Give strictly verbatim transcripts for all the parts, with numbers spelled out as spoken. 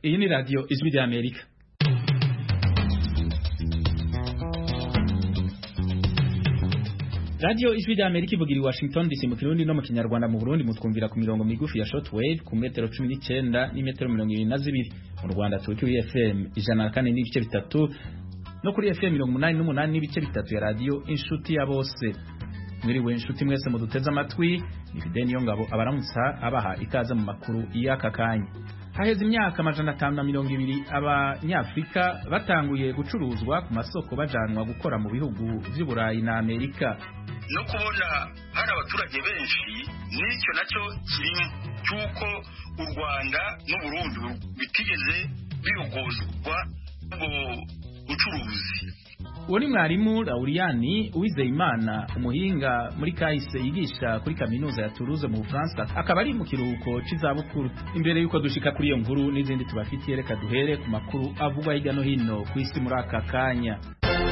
iyi ni radio Ijwi rya Amerika. Radio Ijwi rya Amerika ivugira i Washington D C mu Kirundi no mu Kinyarwanda. Mu Burundi mutwumvira ku mirongo migufi ya shortwave ku metero cumi n'icenda n'imetero mirongo ibiri na zibiri. Mu Rwanda turi kuri F M ijana na kane n'ibice bitatu no kuri F M mirongo umunani n'umunani n'ibice bitatu ya radio Inshuti ya Bose. Mwiriwe inshuti mwese muduteze amatwi, ni Fideni Yongabo abaramutsa abaha ikaze mu makuru y'aka kanya. Haheze imyaka amajana atanu na mirongo ibiri abanyafrika batanguye gucuruzwa ku masoko bajanwa gukora mu bihugu vy'Uburayi na Amerika. No kubona hari abaturage benshi n'icyo nacyo kirimo cyuko u Rwanda n'u Burundi bitigeze biyogozwa ngo ucuruzi. Uwo ni mwarimu Lauriani Uwizeyimana, umuhinga muri kahise yigisha kuri kaminuza ya Toulouse mu Bufaransa, akaba ari mu kiruhuko c'izabukuru. Imbere yuko dushika kuri iyo nkuru n'izindi tubafitiye, reka duhere ku makuru avugwa hirya no hino ku isi muri aka kanya.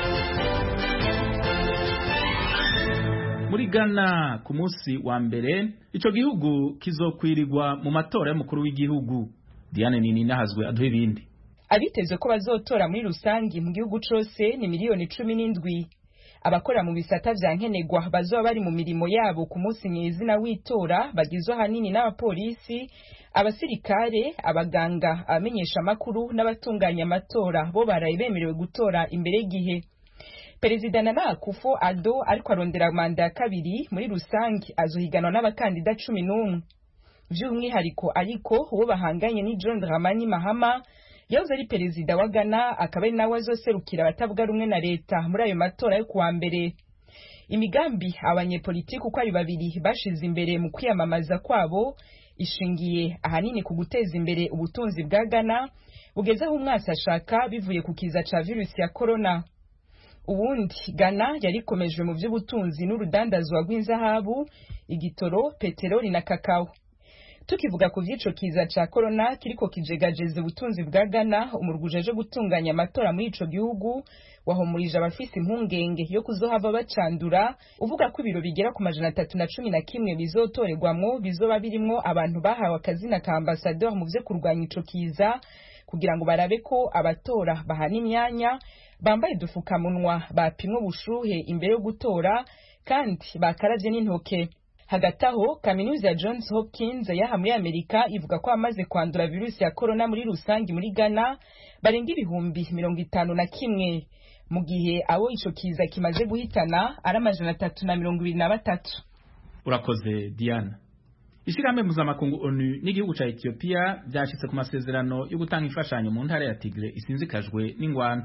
Muri Ghana ku munsi wa mbere ico gihugu kizokwirirwa mu matora y'umukuru w'igihugu. Diane Nini nahazwe aduhe ibindi. Abiteze ko bazotora muri rusangi mu gihugu cose ni miliyoni cumi n'indwi. Abakora mu bisata vya nkenegwa bazoba bari mu mirimo yabo ku munsi nyezina w'itora bagizwe hanini n'abapolisi, abasirikare, abaganga, abamenyesha makuru n'abatunganya amatora bo baraye bemerewe gutora imbere y'igihe. Perezida Nana Akufo-Addo ariko arondera manda ya kabiri muri rusangi azohiganwa n'abakandida cumi n'umwe. Vy'umwihariko ariko uwo bahanganye ni John Dramani Mahama yahoze ari perezida wa Ghana, akaba ari nawe azoserukira abatavuga rumwe na leta muri ayo matora yo kuwa mbere. Imigambi abanyepolitiki uko ari babiri bashize imbere mu kwiyamamaza kwabo ishingiye ahanini ku guteza imbere ubutunzi bwa Ghana bugezeho umwasi ashaka bivuye ku kiza ca virusi ya corona. Ubundi Ghana yari ikomeje mu vy'ubutunzi n'urudandazwa rw'inzahabu, igitoro, peteroli na kakao. Tukivuga ku vyico kiza ca corona kiriko kijegajeze ubutunzi bwa Ghana, umurgujeje gutunganya amatora muri ico gihugu wahumurije abafise impungenge yo kuzohava bacandura, uvuga ko ibiro bigera ku majana atatu na cumi na kimwe bizotorerwamwo bizoba birimwo abantu bahawe akazina ka ambassadeur mu vyo kurwanya ico kiza, kugira ngo barabe ko abatora bahana imyanya, bambaye udufukamunwa, bapimwe ubushuhe imbere yo gutora kandi bakaravye n'intoke. Hagati aho kaminuza ya Johns Hopkins yaha muri Amerika ivuga ko amaze kwandura virusi ya corona muri rusangi muri Ghana barenga ibihumbi mirongo itanu na kimwe, mu gihe abo ico kiza kimaze guhitana ari amajana atatu na mirongo ibiri na batatu. Urakoze Diana. Ishirahamwe mpuzamakungu ONU n'igihugu ca Ethiopia byashitse ku masezerano yo gutanga imfashanyo mu ntara ya Tigre isinzikajwe n'ingwano.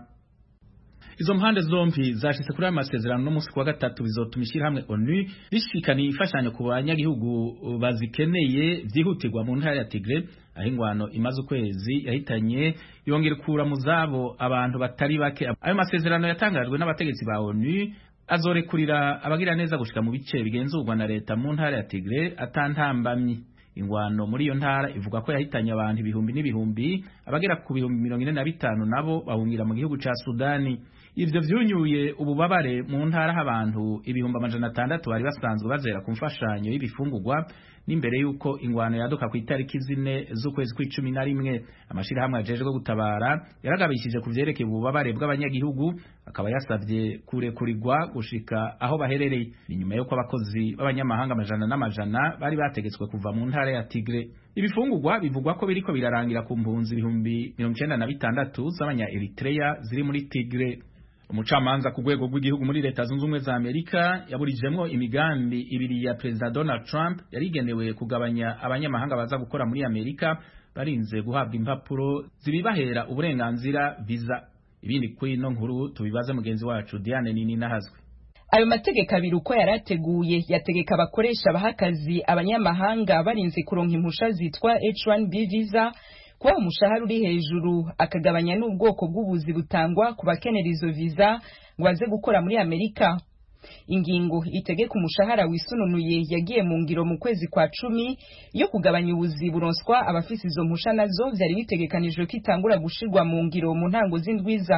Izo mpande zompi zashitse kuri ayo masezerano no musi kwa gatatu bizotuma ishirahamwe ONU rishikana ifashanyo ku banyagihugu bazikeneye vyihutirwa mu ntara ya Tigre, aho ingwano imaze ukwezi yahitanye yongera kura mu zabo abantu batari bake. Ayo masezerano yatangajwe n'abategetsi ba ONU azorekurira abagira neza gushika mu bice bigenzurwa na leta mu ntara ya Tigre atantambamye. Ingwano muri iyo ntara ivuga ko yahitanye abantu ibihumbi n'ibihumbi, abagera ku bihumbi mirongo ine na bitanu nabo bahungira mu gihugu ca Sudani. Ivyo vyunyuye ububabare mu ntara abantu ibihumbi amajana atandatu bari basanzwe bazera ku mfashanyo y'ibifungurwa n'imbere yuko ingwano yaduka ku itariki zine z'ukwezi kw'icumi na rimwe. Amashirahamwe ajejwe gutabara yaragabishije ku vyerekeye ububabare bw'abanyagihugu, akaba yasavye kurekurirwa gushika aho baherereye. Inyuma yuko abakozi b'abanyamahanga amajana n'amajana bari bategetswe kuva mu ntara ya Tigre. Ibifungurwa bivugwa ko biriko birarangira ku mpunzi ibihumbi mirongo icenda na bitandatu z'abanya Eritrea ziri muri Tigre. Umucamanza ku rwego rw'igihugu muri leta zunze ubumwe za Amerika yaburijemwo imigambi ibiri ya Perezida Donald Trump yarigenewe kugabanya abanyamahanga baza gukora muri Amerika barinze guhabwa impapuro zibibahera uburenganzira visa. Ibindi kuri ino nkuru tubibaze mugenzi wacu Diane Nini nahazwe. Ayo mategeko abiri uko yarateguye yategeka abakoresha bahakazi abanyamahanga barinze kuronka impusha zitwa H one B visa kuba umushahara uri hejuru, akagabanya n'ubwoko bw'ubuzi butangwa ku bakenera izo visa ngo baze gukora muri Amerika. Ingingo itegeka umushahara wisununuye yagiye mu ngiro mu kwezi kwa cumi yo kugabanya ubuzi buronswa abafise izo mpusha nazo vyari bitegekanijwe ko itangura gushirwa mu ngiro mu ntango z'indwiza.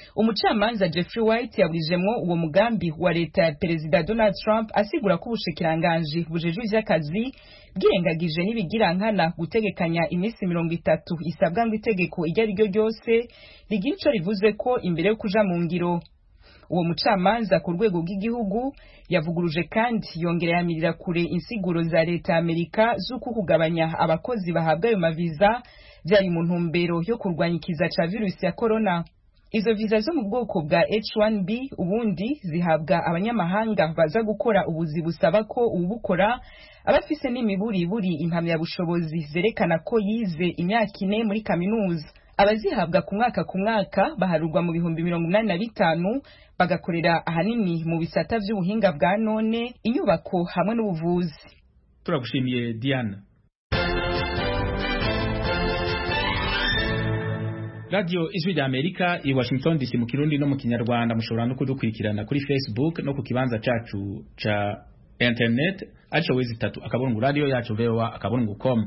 umucamanza Jeffrey White yaburijemwo uwo mugambi wa leta ya perezida Donald Trump asigura ko ubushikiranganji bujejwe ivy'akazi bwirengagije n'ibigirankana gutegekanya iminsi mirongo itatu isabwa ngo itegeko iryo ari ryo ryose rigira ico rivuze ko imbere yo kuja mu ngiro. Uwo mucamanza ku rwego rw'igihugu yavuguruje kandi yongera yamirira kure insiguro za leta ya Amerika z'uko kugabanya abakozi bahabwa ayo maviza byari mu ntumbero yo kurwanya ikiza ca virusi ya corona. Izo viza zo mu bwoko bwa H one B ubundi zihabwa abanyamahanga baza gukora ubuzi busaba ko ubukora abafise n'imiburiburi impamyabushobozi zerekana ko yize imyaka ine muri kaminuza. Abazihabwa ku mwaka ku mwaka baharurwa mu bihumbi mirongo inani na bitanu bagakorera ahanini mu bisata vy'ubuhinga bwa none, inyubako hamwe n'ubuvuzi. Turagushimiye Diana. Radio Ijwi rya Amerika i Washington D C mu Kirundi no mu Kinyarwanda mushobora no kudukurikirana kuri Facebook no ku kibanza cacu ca internet acho wezi tatu akaburungu radio yacu V O A akaburungu com.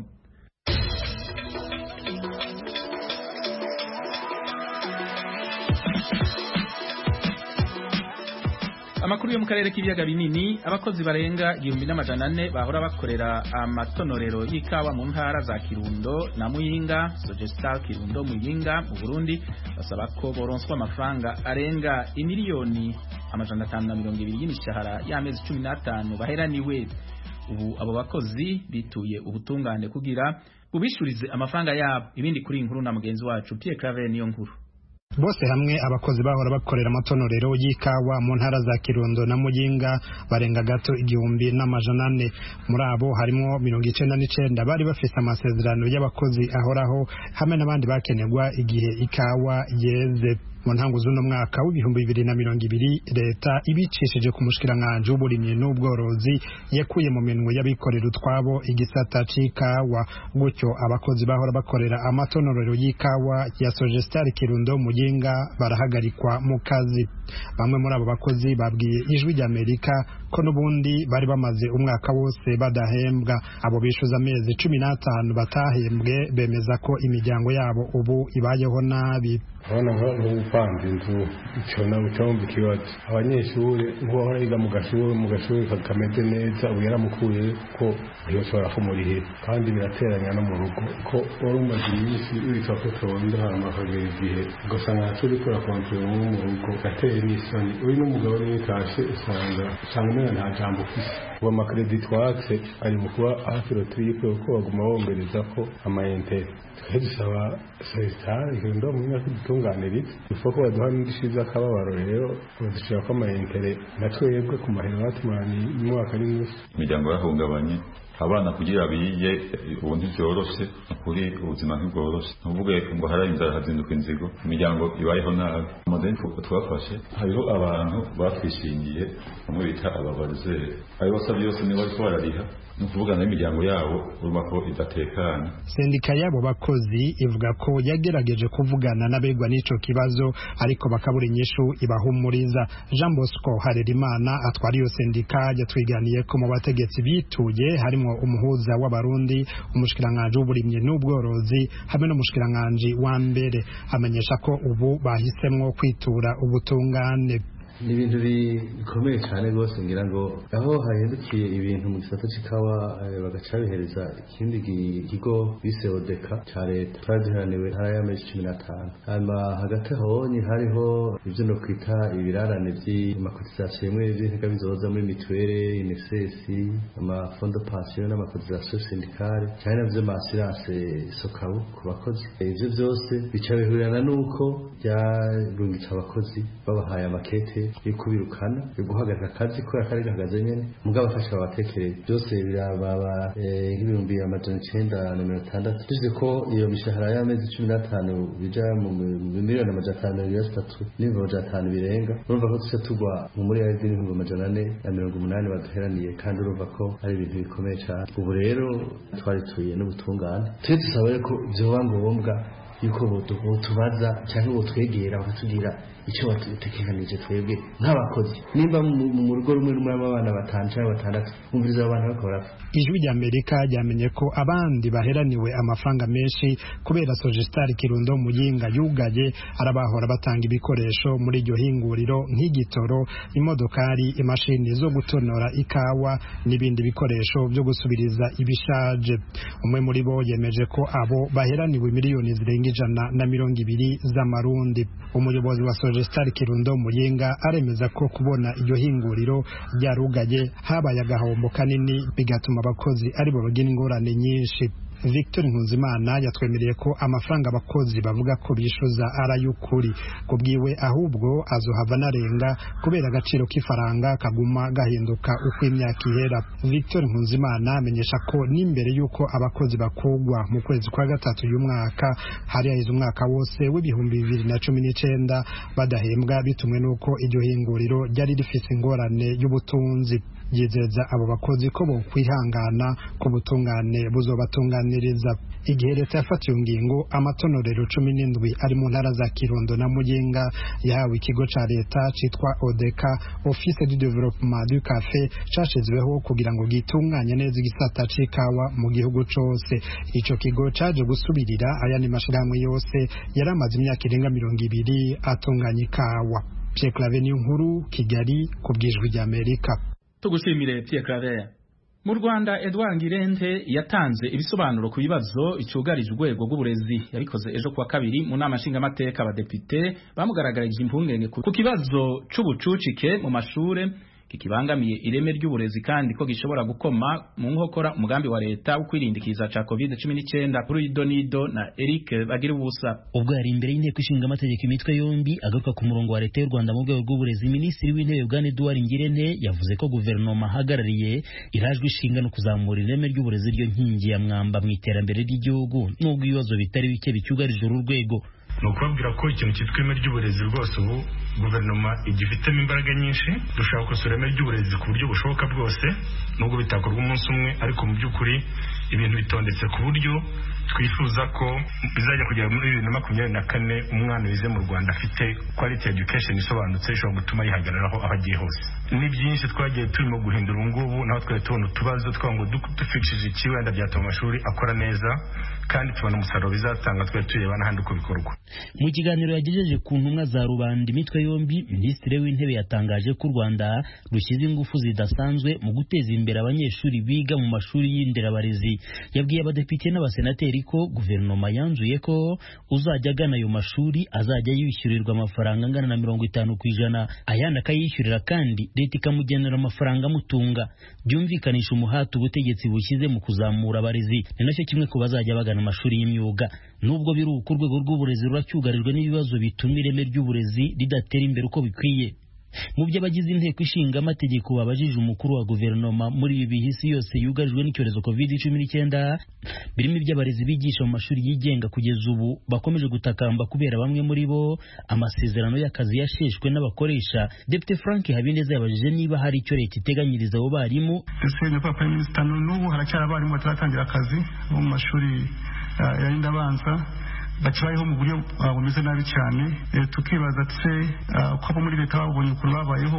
Amakuru yo mu karere k'ibiyaga binini, abakozi barenga igihumbi n'amajana ane bahora bakorera amatonorero y'ikawa mu ntara za Kirundo na Muyinga, Sogestar Kirundo Muyinga mu Burundi basaba ko boronswa amafaranga arenga imiliyoni amajana atanu na mirongo ibiri y'imishahara y'amezi cumi n'atanu baheraniwe. Ubu abo bakozi bituye ubutungane kugira ubishurize amafaranga yabo. Ibindi kuri inkuru na mugenzi wacu Pierre Claver niyo nkuru. Bose hamwe abakozi bahora bakorera amatonorero y'ikawa mu ntara za Kirundo na Muyinga barenga gato igihumbi n'amajana ane. Muri abo harimo mirongo icenda n'icenda bari bafise amasezerano y'abakozi ahoraho hamwe n'abandi bakenerwa igihe ikawa yeze. Mu ntango z'uno mwaka w'ibihumbi bibiri na mirongo ibiri leta ibicishije ku mushikiranganje w'uburimyi n'ubworozi yakuye mu minwe y'abikorera utwabo igisata c'ikawa, gutyo abakozi bahora bakorera amatonorero y'ikawa ya Sogestar Kirundo Muyinga barahagarikwa mu kazi. Bamwe muri abo bakozi babwiye Ijwi rya Amerika ko n'ubundi bari bamaze umwaka wose badahembwa. Abo bishuza amezi cumi n'atanu batahembwe bemeza ko imiryango yabo ubu ibayeho nabi. Abana nk'ubupanze inzu icyo nabo cyumva ikibazo. Abanyeshuri nk'uwahora yiga mu gashuri mu gashuri kameze neza ubu yaramukuye ko ntiyashobora kumurihira, kandi birateranya no mu rugo ko wari umaze iminsi witwa ko tonda hama akagera igihe ugasanga ntacuri kora kontrole wo mu rugo gateye n'isoni. Uyu n'umugabo nitashe usanga usanga umenya nta jambo ufise. Uwo amakredi twatse ari mu kuba hafi rotripe uko baguma bongereza ko amayintere. Tukaba dusaba Sogestar Kirundo Muyinga kudutunganiriza uko ko baduha n'indishiza akababaro rero badushira ko amayintere natwebwe ku mahera batumani mu mwaka n'innusu. Imiryango yahungabanye, abana kugira biye ubu ntivyoroshe, kuri ubuzima ntibworoshe. Ntuvuge ngo haraye inzara hazinduka inzigo, imiryango ibayeho nabi. Modern twafashe hariho abantu batwishingiye bamwe bita ababarizeri, ayo basabye yose niba ariko barariha n'ukuvugana n'imiryango yabo urumva ko idatekana. Sendika yabo bakozi ivuga ko yagerageje kuvugana n'abegwa n'ico kibazo ariko bakabura inyishu ibahumuriza. Jean Bosco Harerimana atwara iyo sendika yatwiganiye ko mu bategetsi bituye harimo umuhuza w'abarundi, umushikiranganje w'uburimyi n'ubworozi hamwe n'umushikiranganje wa mbere. Amenyesha ko ubu bahisemwo kwitura ubutungane. Ni ibintu bikomeye cyane rwose, ngira ngo aho hahindukiye ibintu mu gisata c'ikawa bagaca bihereza ikindi kigo bise Odeka ca leta twaduheraniwe ntara y'amezi cumi n'atanu. Hanyuma hagati ahonye hariho ivyo no kwita ibirarane vy'amakotisasiyo yemwe vy'intega bizoza muri mituwere, I N S S, amafondo pension n'amakotisasiyo sindikale cyane navyo masirase sokabu ku bakozi. Ivyo vyose bica bihurirana nuko byarungitse abakozi babahaye amakete yo kubirukana yo guhagarika akazi ko yakari gahagaze nyene mugabo afasha abatekereza byose birababa nk'ibihumbi amajana icenda na mirongo itandatu. Tuzi ko iyo mishahara y'amezi cumi n'atanu bija mu miliyoni amajana atanu na mirongo itatu n'ibihumbi amajana atanu birenga. Urumva ko tuca tugwa mu muri ya ibihumbi amajana ane na mirongo umunani baduheraniye, kandi urumva ko ari ibintu bikomeye cyane. Ubu rero twari tuye n'ubutungane twe dusaba ko vyoba ngombwa yuko botubaza cyangwa botwegera bakatubwira icyo batekekanije twebwe nk'abakozi nimba mu rugo rumwe rumwe abana batanu cyangwa batandatu umviriza abantu bakora. Ijwi rya Amerika ryamenye ko abandi baheraniwe amafaranga menshi kubera Sogestar Kirundo Muyinga yugaye arabahora batanga ibikoresho muri iryo hinguriro nk'igitoro, imodokari, imashini zo gutonora ikawa n'ibindi bikoresho byo gusubiriza ibishaje. Umwe muri bo yemeje ko abo baheraniwe miliyoni zirenga ijana na mirongo ibiri z'amarundi. Umuyobozi wa Sogestar Kirundo Muyinga aremeza ko kubona iryo hinguriro ryarugaye habaye agahombo kanini bigatuma abakozi aribo bagira ingorane nyinshi. Victor Nkuzimana yatwemereye ko amafaranga abakozi bavuga ko bishuza arayukuri kubwiwe ahubwo azohava narenga kubera agaciro k'ifaranga kaguma gahinduka uko imyaka ihera. Victor Nkuzimana amenyesha ko n'imbere yuko abakozi bakugwa mu kwezi kwa gatatu y'umwaka hari yahize umwaka wose w'ibihumbi bibiri na cumi n'icenda badahembwa bitumwe nuko iryo hinguriro ryari rifise ingorane y'ubutunzi. Yizeza abo bakozi ko bo kwihangana ku butungane buzobatunganiriza. Igihe leta yafatiye ingingo amatonorero cumi n'indwi ari mu ntara za Kirundo na Muyinga yahawe ikigo ca leta citwa Odeka Office du Développement du Café cashizweho kugira ngo gitunganye neza igisata c'ikawa mu gihugu cose. Ico kigo caje gusubirira ayandi mashirahamwe yose yaramaze imyaka irenga mirongo ibiri atunganya ikawa. Pierre Claver Nkuru, Kigali, kubwijwi rya Amerika. Tugushimire Pierre Claver. Mu Rwanda Edouard Ngirente yatanze ibisobanuro ku bibazo icugarije urwego rw'uburezi. Yabikoze ejo kuwa kabiri mu nama nshingamateka abadepite bamugaragarije impungenge ku kibazo c'ubucucike mu mashure kikibangamiye ireme ry'uburezi kandi ko gishobora gukoma mu nkokora umugambi wa leta wo kwirindikiza ca covid cumi n'icyenda. Kuri Donido na Eric bagira ubusa. Ubwo yari imbere y'inteko ishinga amategeko imitwe yombi agaruka ku murongo wa leta y'u Rwanda mu rwego rw'uburezi, Minisitiri w'Intebe Bwana Edouard Ngirente yavuze ko guverinoma ahagarariye irajwe ishinga no kuzamura ireme ry'uburezi ryo nkingi ya mwamba mu iterambere ry'igihugu n'ubwo ibibazo bitari bike bicyugarije uru rwego. ni ukubabwira ko ikintu cyitwa ireme ry'uburezi rwose ubu guverinoma igifitemo imbaraga nyinshi. dushaka gukosora ireme ry'uburezi ku buryo bushoboka bwose, nubwo bitakorwa umunsi umwe, ariko mu by'ukuri ibintu bitondetse ku buryo twifuza ko bizajya kugera muri bibiri na makumyabiri na kane umwana wize mu Rwanda afite quality education isobanutse ishobora gutuma yihagararaho aho agiye hose. Ni byinshi twagiye turimo guhindura ubu ngubu, naho twari tubona utubazo twango dufishije ikiwenda byatuma amashuri akora neza kandi tubona umusaruro bizatanga, twari tureba n'ahandi uko bikorwa. Mu kiganiro yagejeje ku ntumwa za rubanda imitwe yombi, Minisitiri w'Intebe yatangaje ko u Rwanda rushyize ingufu zidasanzwe mu guteza imbere abanyeshuri biga mu mashuri y'inderabarezi. Yabwiye abadepite n'abasenateri ko guverinoma yanzuye ko uzajya agana ayo mashuri azajya yishyurirwa amafaranga angana na mirongo itanu ku ijana, ayandi akayishyurira kandi leta ikamugenera amafaranga amutunga. Byumvikanisha umuhati ubutegetsi bushyize mu kuzamura abarezi, ni nacyo kimwe ku bazajya bagana amashuri y'imyuga. Nubwo biri uko urwego rw'uburezi ruracyugarijwe n'ibibazo bituma ireme ry'uburezi ridatera imbere uko bikwiye. Mu byo abagize inteko ishinga amategeko babajije umukuru wa guverinoma muri ibi bihe isi yose yugarijwe n'icyorezo covid cumi n'icyenda, birimo iby'abarezi bigisha mu mashuri yigenga kugeza ubu bakomeje gutakamba kubera bamwe muri bo amasezerano y'akazi yasheshwe n'abakoresha. Depite Frank Habineza yabajije niba hari icyo leta iteganyiriza abo barimu. Ese ni papa minister n'ubu haracyari abarimu bataratangira akazi mu mashuri yarinda abanza bakibayeho mu buryo bumeze nabi cyane. Tukibaza se ko abo muri leta babonye ukuntu babayeho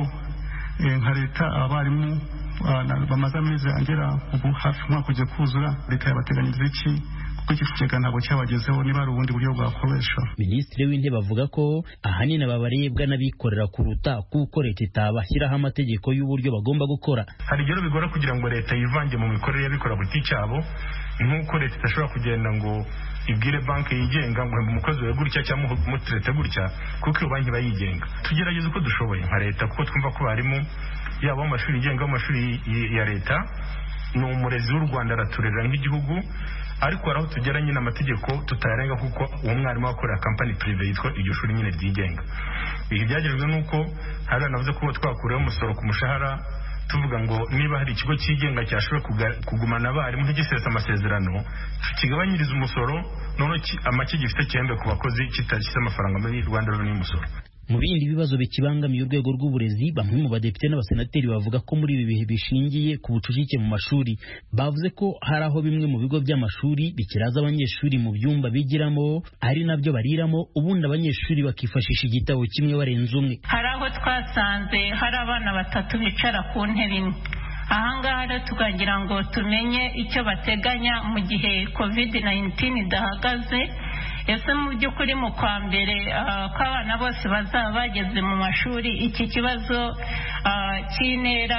nka leta abarimu bamaze amezi agera ubu hafi umwaka ugiye kuzura, leta yabateganyiriza iki? Kuko iki kigega ntabwo cyabagezeho, niba ari ubundi buryo bwakoreshwa. Minisitiri w'Intebe avuga ko ahanini ababarebwa n'abikorera kuruta kuko leta itabashyiraho amategeko y'uburyo bagomba gukora. Hari igihe bigora kugira ngo leta yivange mu mikorere y'abikora ku giti cyabo, nk'uko leta idashobora kugenda ngo ibwire banki yigenga ngo umukozi we gutya cyangwa umuturete gutya, kuko iyo banki bayigenga. Tugerageza uko dushoboye nka leta, kuko twumva ko barimo yaba mu mashuri yigenga mu mashuri ya leta ni umurezi w'u Rwanda araturera nk'igihugu, ariko hari aho tugera nyine amategeko tutayarenga kuko uwo mwarimu wakorera company prive yitwa iryo shuri nyine ryigenga. Ibi byagejejwe nuko hari anavuze ko twakuriyeho umusoro ku mushahara, tuvuga ngo niba hari ikigo cyigenga cyashobora kugumana abarimu ntigisesa amasezerano kigabanyiriza umusoro, none amake gifite cyembe ku bakozi kitashyize amafaranga muri Rwanda Revenue y'umusoro. Mu bindi bibazo bikibangamiye urwego rw'uburezi, bamwe mu badepite n'abasenateri bavuga ko muri ibi bihe bishingiye ku bucucike mu mashuri. Bavuze ko hari aho bimwe mu bigo by'amashuri bikiraza abanyeshuri mu byumba bigiramo ari nabyo bariramo, ubundi abanyeshuri bakifashisha igitabo kimwe barenze umwe. Hari aho twasanze hari abana batatu bicara ku ntebe imwe. Ahangaha rero tukagira ngo tumenye icyo bateganya mu gihe covid nineteen idahagaze. Ese mu by'ukuri mu kwa mbere ko abana bose bazaba bageze mu mashuri, iki kibazo cy'intera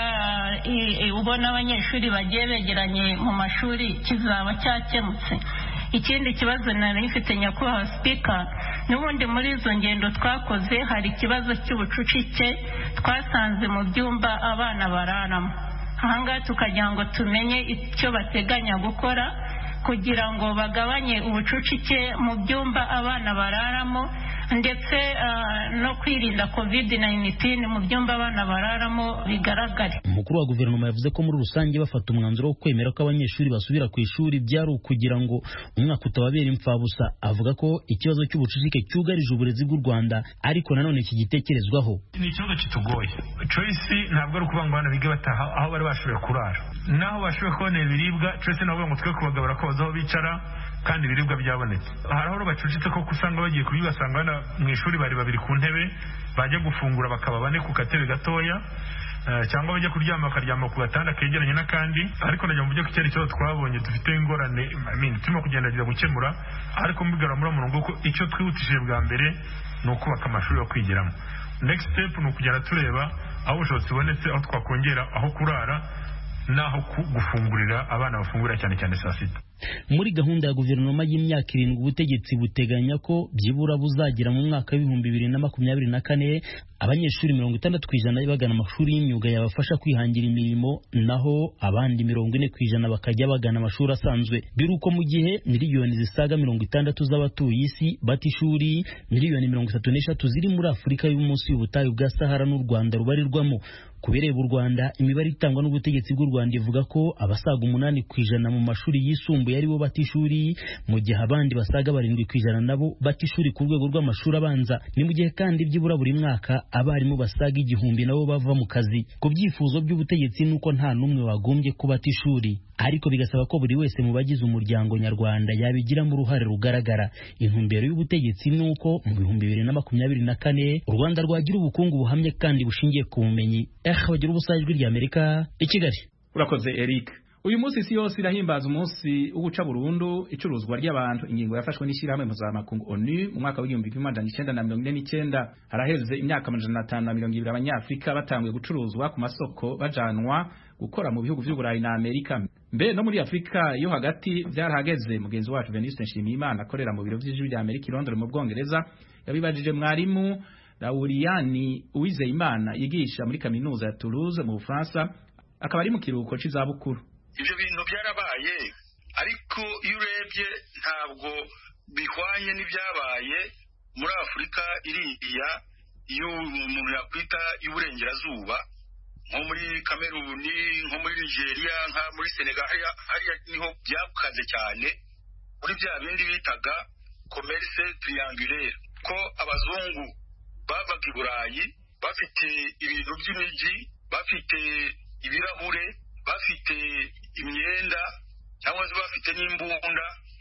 ubona abanyeshuri bagiye begeranye mu mashuri kizaba cyakemutse? Ikindi kibazo nari mfite nyakubahwa sipika, n'ubundi muri izo ngendo twakoze hari ikibazo cy'ubucucike twasanze mu byumba abana bararamo. Ahangaha tukagira ngo tumenye icyo bateganya gukora kugira ngo bagabanye ubucucike mu byumba abana bararamo, ndetse uh, no kwirinda covid nineteen mu byumba abana bararamo bigaragare. Umukuru wa guverinoma yavuze ko muri rusange bafata umwanzuro wo kwemera ko abanyeshuri basubira ku ishuri byari ukugira ngo umwaka utababera imfabusa. Avuga ko ikibazo cy'ubucucike cyugarije uburezi bw'u Rwanda, ariko nanone iki gitekerezwaho. Ni ikibazo kitugoye. Choice ntabwo ari ukuvuga ngo abana bige bataha aho bari bashoboye kurara, naho bashoboye kubona ibiribwa. Choice ntabwo ngo twe kubagabura ko bazaho bicara kandi ibiribwa byabonetse. Hari aho bacucitse ko kusanga bagiye kubibasanga bana mu ishuri bari babiri ku ntebe, bajya gufungura bakaba bane ku katebe gatoya, uh, cyangwa bajya kuryama bakaryama ku gatanda kegeranye n'akandi. Ariko najya mu buryo cyari cyo twabonye dufite ingorane, I mean turimo kugendageza gukemura, ariko mbigara muri murongo ko icyo twihutishije bwa mbere ni ukubaka amashuri yo kwigiramo. Next step ni ukugenda tureba aho ubushobozi bubonetse, aho twakongera aho kurara naho gufungurira abana bafungura cyane cyane saa sita. Muri gahunda ya guverinoma y'imyaka irindwi, ubutegetsi buteganya ko byibura buzagera mu mwaka w'ibihumbi bibiri na makumyabiri na kane abanyeshuri mirongo itandatu ku ijana bagana amashuri y'imyuga yabafasha kwihangira imirimo, naho abandi mirongo ine ku ijana bakajya bagana amashuri asanzwe. Biruko mu gihe miliyoni zisaga mirongo itandatu z'abatuye isi bata ishuri, miliyoni mirongo itatu n'eshatu ziri muri Afurika y'umunsi y'ubutayu bwa Sahara n'u Rwanda rubarirwamo. Kubireba u Rwanda, imibare itangwa n'ubutegetsi bw'u Rwanda ivuga ko abasaga umunani ku ijana mu mashuri yisumbuye ari bo bata ishuri, mu gihe abandi basaga barindwi ku ijana nabo bata ishuri ku rwego rw'amashuri abanza. Ni mu gihe kandi byibura buri mwaka abarimu basaga igihumbi nabo bava mu kazi. Ku byifuzo by'ubutegetsi nuko nta n'umwe wagombye kubata ishuri, ariko bigasaba ko buri wese mu bagize umuryango nyarwanda yabigiramo uruhare rugaragara. Intumbero y'ubutegetsi nuko mu bihumbi bibiri na makumyabiri na kane u Rwanda rwagira ubukungu buhamye kandi bushingiye ku bumenyi. Eh bagira ubusajwi ry'Amerika i Kigali. Urakoze Eric. Uyu munsi isi yose irahimbaza umunsi wo guca burundu icuruzwa ry'abantu. Ingingo yafashwe n'ishyirahamwe mpuzamakungu O N U mu mwaka w'igihumbi kimwe magana cyenda na mirongo ine n'icyenda. Haraheze imyaka amajana atanu na mirongo ibiri abanyafrika batanguye gucuruzwa ku masoko bajanwa gukora mu bihugu by'Uburayi na Amerika. Mbe no muri Afrika yo hagati byarahageze. Mugenzi wacu Venuste Nshimiyimana akorera mu biro by'ijwi rya Amerika i Londres mu Bwongereza yabibajije mwarimu Lauriyani Uwizeyimana yigisha muri kaminuza ya Toulouse mu Bufaransa, akaba ari mu kiruhuko cy'izabukuru. Ibyo bintu byarabaye, ariko iyo urebye ntabwo bihwanye n'ibyabaye muri Afurika iriya iyo umuntu yakwita y'uburengerazuba, nko muri Kameruni, nko muri Nigeria, nka muri Senegal. Hariya niho byakukaze cyane muri bya bindi bitaga commerce triangulaire, ko abazungu bavaga i Burayi bafite ibintu by'imijyi, bafite ibirahure, bafite imyenda, cyangwa se bafite n'imbunda,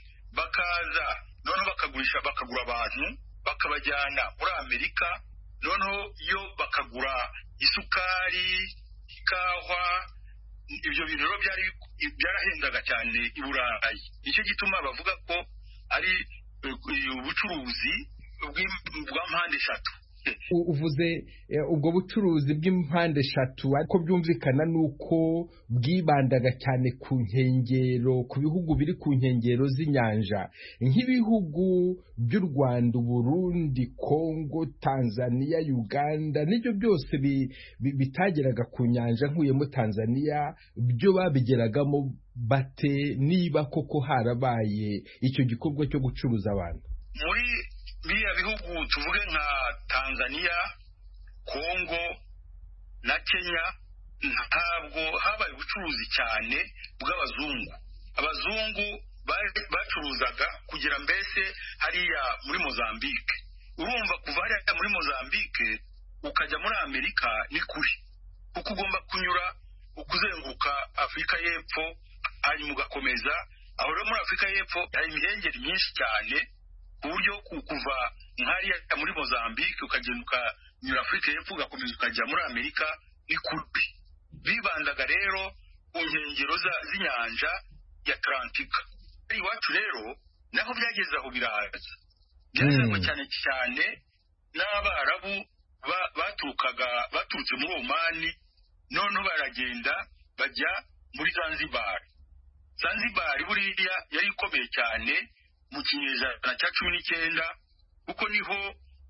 bakaza noneho bakagurisha, bakagura abantu bakabajyana muri Amerika. Noneho iyo bakagura isukari, ikawa, ibyo bintu rero byari byarahendaga cyane i Burayi. Nicyo gituma bavuga ko ari ubucuruzi bwa mpande eshatu. Uvuze ubwo bucuruzi bw'impande eshatu, ariko byumvikana nuko bwibandaga cyane ku nkengero, ku bihugu biri ku nkengero z'inyanja nk'ibihugu by'u Rwanda, Burundi, Kongo, Tanzania, Uganda, n'ibyo byose bitageraga ku nyanja nkuyemo Tanzania, byo babigeragamo bate niba koko harabaye icyo gikorwa cyo gucuruza abantu? Muri biriya bihugu tuvuge nka Tanzania, Kongo na Kenya, ntabwo habaye ubucuruzi cyane bw'abazungu. Abazungu bacuruzaga kugira mbese hariya muri Mozambique. Urumva kuva hariya muri Mozambique ukajya muri Amerika ni kuri kuko ugomba kunyura ukuzenguruka Afurika y'Epfo hanyuma ugakomeza aho rero muri Afurika y'Epfo hari imihengeri myinshi cyane ku buryo kuva nkariya muri Mozambique ukagenda ukanyura Afurika y'Epfo ugakomeza ukajya muri Amerika ni kuri bibandaga rero ku nkengero z'inyanja ya Atlantika iwacu rero naho byageze aho biraza byageze cyane cyane n'Abarabu baturukaga baturutse muri Omani none baragenda bajya muri Zanzibar Zanzibar buriya yari ikomeye cyane mu kinyejana cya cumi n'icyenda kuko niho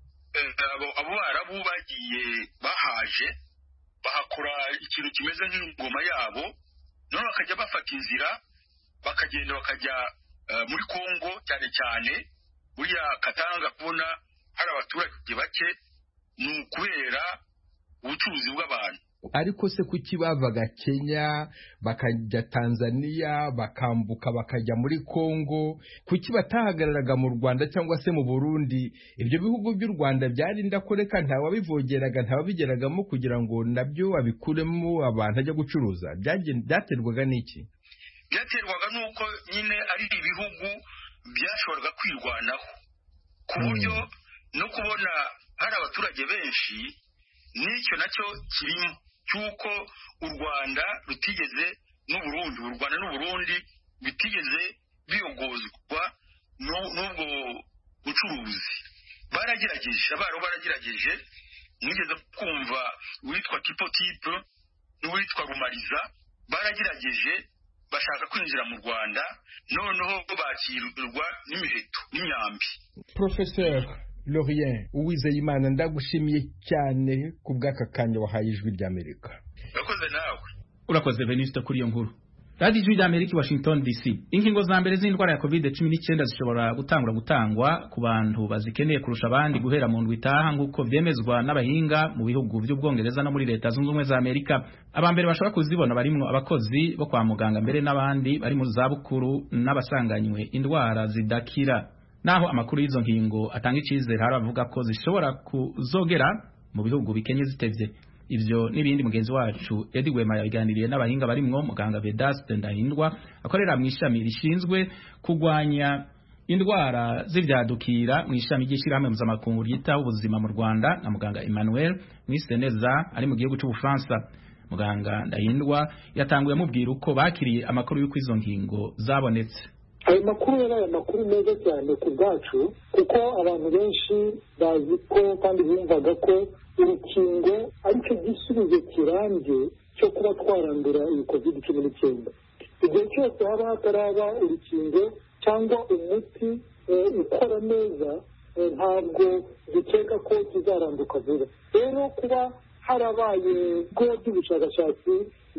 abo Abarabu bagiye bahaje bahakora ikintu kimeze nk'ingoma yabo none bakajya bafata inzira bakagenda bakajya muri Kongo cyane cyane buriya Katanga kubona hari abaturage bake ni ukubera ubucuruzi bw'abantu. Ariko se kuki bavaga Kenya bakajya Tanzania bakambuka bakajya muri Kongo, kuki batahagararaga mu Rwanda cyangwa se mu Burundi? Ibyo bihugu by'u Rwanda byarinda koreka ntawabivogeraga ntawabigeragamo kugira ngo nabyo babikuremo abantu ajya gucuruza. Byaterwaga n'iki? Byaterwaga nuko nyine ari ibihugu byashoboraga kwirwanaho ku buryo no kubona hari abaturage benshi n'icyo nacyo kirimo cyuko u Rwanda rutigeze n'u Burundi u Rwanda n'u Burundi bitigeze biyogozwa n'ubwo bucuruzi. Baragerageje abaro baragerageje mwigeze kumva witwa Tipo Tipo n'uwitwa Rumariza baragerageje bashaka kwinjira mu Rwanda noneho bakirirwa n'imiheto n'imyambi. Professeur Laurien Uwizeyimana ndagushimiye cyane ku bw'aka kanya wahaye Ijwi ry'Amerika. Urakoze nawe. Urakoze Venuste kuri iyo nkuru. Radio Ijwi ry'Amerika Washington D C. Inkingo za mbere z'indwara ya covid cumi n'icyenda zishobora gutangura gutangwa ku bantu bazikeneye kurusha abandi guhera mu ndwi itaha nk'uko byemezwa n'abahinga mu bihugu by'Ubwongereza no muri Leta Zunze Ubumwe za Amerika. Abambere bashobora kuzibona barimo abakozi bo kwa muganga mbere n'abandi bari mu zabukuru n'abasanganywe indwara zidakira. Naho amakuru y'izo nkingo atanga icizere haravuga ko zishobora kuzogera mu bihugu bikenye zitevye. Ivyo nibindi mugenzi wacu Edi Gwema yaganiriye n'abahinga barimwo muganga Vedaste Ndahindwa akorera mu ishami rishinzwe kugwanya indwara z'ivyadukira mu ishami ry'ishirahamwe mpuzamakungu ryitaho ubuzima mu Rwanda na muganga Emmanuel Mwiseneza ari mu gihugu cy'u Bufaransa. Muganga Ndahindwa yatanguye amubwira uko bakiriye amakuru y'uko izo nkingo zabonetse. Ayo makuru yari amakuru meza cyane ku bwacu kuko abantu benshi bazi ko kandi bumvaga ko urukingo aricyo gisubizo kirambye cyo kuba twarandura iyi covid cumi n'icyenda. Igihe cyose haba hataraba urukingo cyangwa umuti ukora neza ntabwo dukeka ko kizaranduka vuba. Rero kuba harabaye ibigo by'ubushakashatsi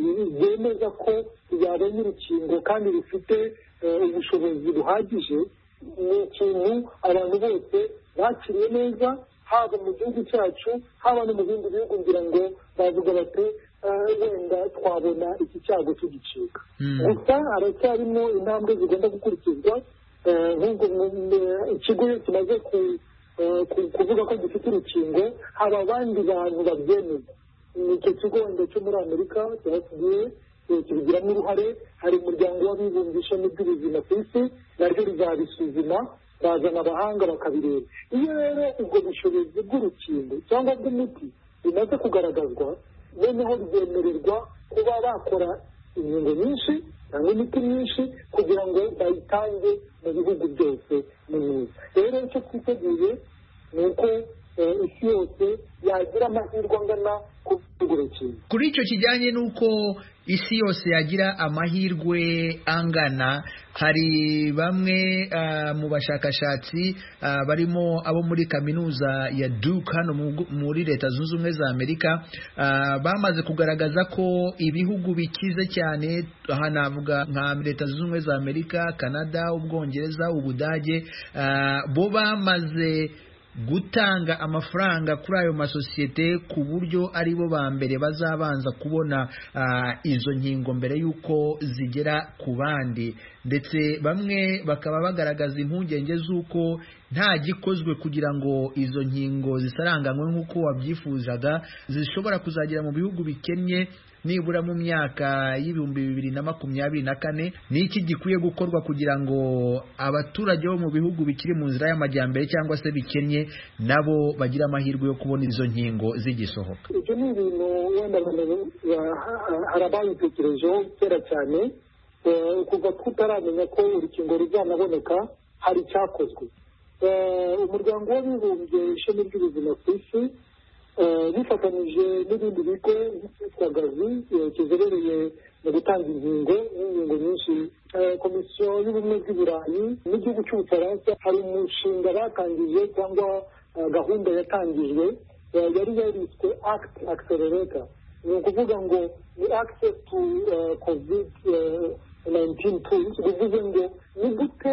byemeza ko yabonye urukingo kandi rufite ubushobozi buhagije ni ikintu abantu bose bakiriye neza haba mu gihugu cyacu haba no mu bindi bihugu ngira ngo bavuga bati wenda twabona iki cyago tugicika. Gusa haracyarimo intambwe zigomba gukurikizwa nk'ubwo ikigo kimaze kuvuga ko gifite urukingo hari abandi bantu babyemeza. Icyo kigo wenda cyo muri Amerika cyasigaye kibigiramo uruhare, hari umuryango w'abibumbye ishami ry'ubuzima ku isi naryo rizabisuzuma bazana abahanga bakabireba. Iyo rero ubwo bushobozi bw'urukingo cyangwa bw'umuti bimaze kugaragazwa noneho byemererwa kuba bakora inkingo nyinshi cyangwa imiti myinshi kugira ngo bayitange mu bihugu byose mu myiza. Rero icyo twiteguye ni uko isi yose yagira amahirwe angana ku rukingo. Kuri icyo kijyanye n'uko isi yose yagira amahirwe angana, hari bamwe uh, mu bashakashatsi uh, barimo abo muri kaminuza ya Duke hano muri Leta Zunze Ubumwe za Amerika uh, bamaze kugaragaza ko ibihugu bikize cyane, aha navuga nka Leta Zunze Ubumwe za Amerika, Canada, Ubwongereza, Ubudage, uh, bo bamaze gutanga amafaranga kuri ayo masosiyete ku buryo ari bo ba mbere bazabanza kubona uh, izo nkingo mbere yuko zigera ku bandi. ndetse bamwe bakaba bagaragaza impungenge z'uko nta gikozwe kugira ngo izo nkingo zisaranganywe nk'uko wabyifuzaga zishobora kuzagera mu bihugu bikennye nibura mu myaka y'ibihumbi bibiri na makumyabiri na kane. Ni iki gikwiye gukorwa kugira ngo abaturage bo mu bihugu bikiri mu nzira y'amajyambere cyangwa se bikennye nabo bagira amahirwe yo kubona izo nkingo zigisohoka? Ibyo ni ibintu wenda hari abayitekerejeho kera cyane, kuva tutaramenya ko urukingo ruzanaboneka hari icyakozwe. Umuryango w'abibumbye ishami ry'ubuzima ku isi bifatanyije n'ibindi bigo byitwa gavi kizobereye mu gutanga inkingo n'inkingo nyinshi, komisiyo y'ubumwe bw'iburayi n'igihugu cy'ubufaransa hari umushinga batangije cyangwa gahunda yatangijwe yari yariswe act accelerator. Ni ukuvuga ngo ni access to covid nineteen tools, bivuze ngo ni gute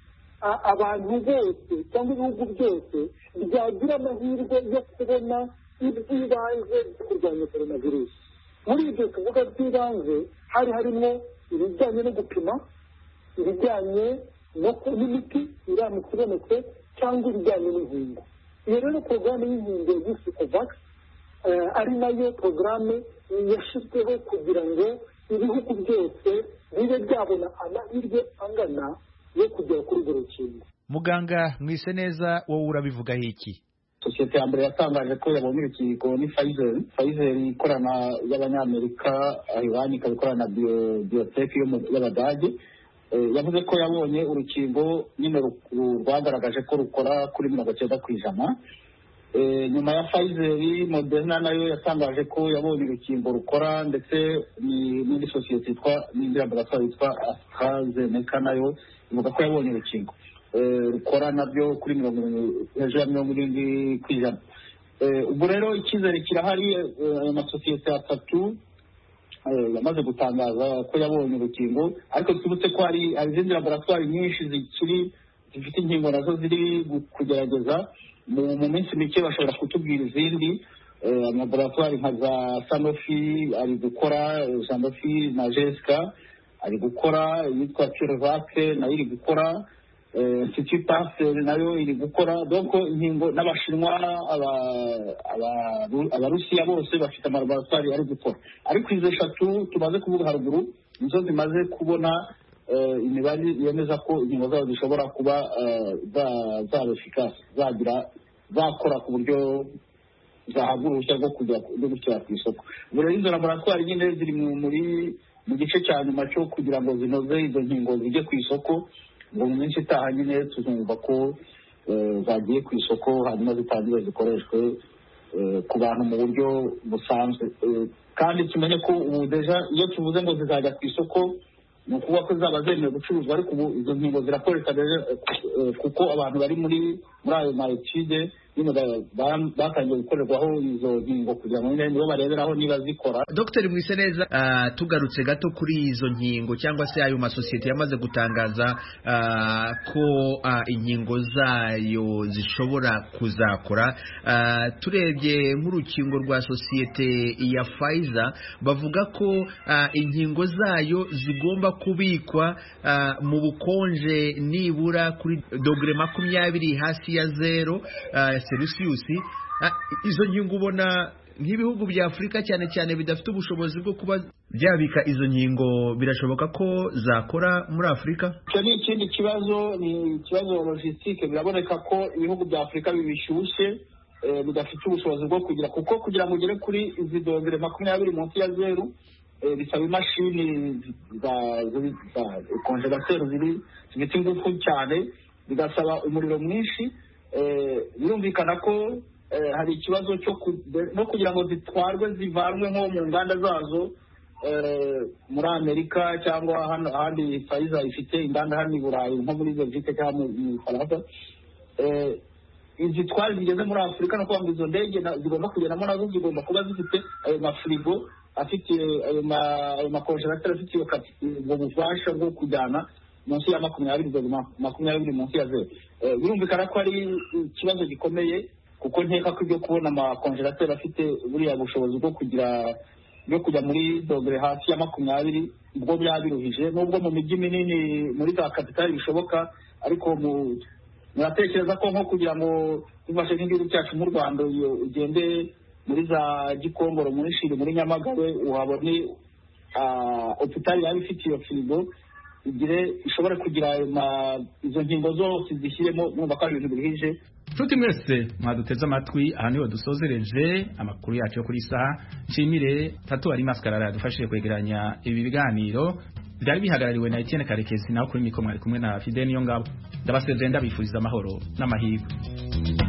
abantu bose cyangwa ibihugu byose byagira amahirwe yo kubona iby'ibanze byo kurwanya coronavirus. Muri ibyo tuvuga by'ibanze hari harimo ibijyanye no gupima, ibijyanye n'imiti iramutse ibonetse cyangwa ibijyanye n'inkingo. Iyo rero porogaramu y'inkingo yiswe COVAX ari nayo porogaramu yashyizweho kugira ngo ibihugu byose bibe byabona amahirwe angana yo kugera kuri urwo rukingo. Muganga Mwiseneza, wowe urabivugaho iki? Sosiyete ya mbere yatangaje ko yabonye urukingo ni Pfizer. Pfizer ikorana y'abanyamerika, Iran ikaba ikorana na Biotech y'Abadage. Yavuze ko yabonye urukingo nyine rwagaragaje ko rukora kuri mirongo icyenda ku ijana. Nyuma ya Pfizer, Moderna nayo yatangaje ko yabonye urukingo rukora, ndetse n'indi sosiyete yitwa n'indi laboratoire yitwa AstraZeneca nayo ivuga ko yabonye urukingo rukora nabyo kuri mirongo hejuru ya mirongo irindwi ku ijana. Ubwo rero icyizere kirahari. Ayo masosiyete atatu yamaze gutangaza ko yabonye urukingo, ariko twibutse ko hari izindi laboratoire nyinshi zikiri zifite inkingo nazo ziri kugerageza. Mu minsi mike bashobora kutubwira izindi. Laboratoire nka za Sanofi ari gukora, Sanofi na Jessica ari gukora, yitwa CureVac nayo iri gukora, Institut Pasteur nayo iri gukora. Donc inkingo n'Abashinwa, Abarusiya bose bafite amalaboratoire ari gukora. Ariko izo eshatu tumaze kuvuga haruguru nizo zimaze kubona imibare yemeza ko inkingo zabo zishobora kuba zaba efikasi, zagira zakora ku buryo zahabwa uruhushya rwo kujya gushyira ku isoko. Ubu rero izo laboratoire nyine ziri muri mu gice cya nyuma cyo kugira ngo zinoze izo nkingo zijye ku isoko. Ngo mu minsi itaha nyine tuzumva ko zagiye ku isoko, hanyuma zitangire zikoreshwe ku bantu mu buryo busanzwe. Kandi tumenye ko ubu deja iyo tuvuze ngo zizajya ku isoko ni ukuvuga ko zaba zemewe gucuruzwa, ariko ubu izo nkingo zirakoreshwa kuko abantu bari muri muri ayo ma etude nyine batangiye gukorerwaho izo nkingo kugira ngo nibo bareberaho niba zikora. Dr Mwiseneza, uh, tugarutse gato kuri izo nkingo cyangwa se ayo masosiyete yamaze gutangaza uh, ko uh, inkingo zayo zishobora kuzakora. Uh, turebye nk'urukingo rwa sosiyete ya Pfizer bavuga ko uh, inkingo zayo zigomba kubikwa uh, mu bukonje nibura kuri dogere makumyabiri hasi ya zero uh, Celsius. Izo nkingo ubona nk'ibihugu bya Afurika cyane cyane bidafite ubushobozi bwo kuba byabika izo nkingo, birashoboka ko zakora muri Afurika? Icyo ni ikindi kibazo, ni ikibazo logistique. Biraboneka ko ibihugu bya Afurika bibishyushye bidafite ubushobozi bwo kugira, kuko kugira ngo ugere kuri izi dogere makumyabiri munsi ya zeru bisaba imashini za konjerateri ziri zifite ingufu cyane, bigasaba umuriro mwinshi. Birumvikana ko hari ikibazo cyo no kugira ngo zitwarwe zivanwe nko mu nganda zazo muri Amerika cyangwa ahandi. Pfizer ifite inganda hano i Burayi nko muri Belgique cyangwa mu Faransa. Izitwara zigeze muri Afurika no kuvuga ngo izo ndege zigomba kugendamo nazo zigomba kuba zifite ayo mafirigo afite ayo makonjerateri afite ubwo bufasha bwo kujyana munsi ya makumyabiri makumyabiri munsi ya zeru. Birumvikana ko ari ikibazo gikomeye, kuko nkeka ko ibyo kubona amakonjerateri afite buriya bushobozi bwo kugira byo kujya muri dogere hasi ya makumyabiri ubwo byabiruhije nubwo mu mijyi minini muri za kapitali bishoboka ariko muratekereza ko nko kugira ngo bifashe nk'igihugu cyacu mu Rwanda ugende muri za Gikongoro muri Shiri muri Nyamagabe uhabone hopitali yaba ifite iyo firigo igire ishobore kugira izo ngingo zose zishyiremo mwumva ko ari ibintu biruhije. Tuti mwese mwaduteze amatwi aha niho dusozereje amakuru yacu yo kuri saha nshimire Tatu ari maskarara yadufashije kwegeranya ibi biganiro byari bihagarariwe na Etienne Karekezi naho kuri mikoro mwari kumwe na Fidel Niyongabo ndabasezeye ndabifuriza amahoro n'amahirwe.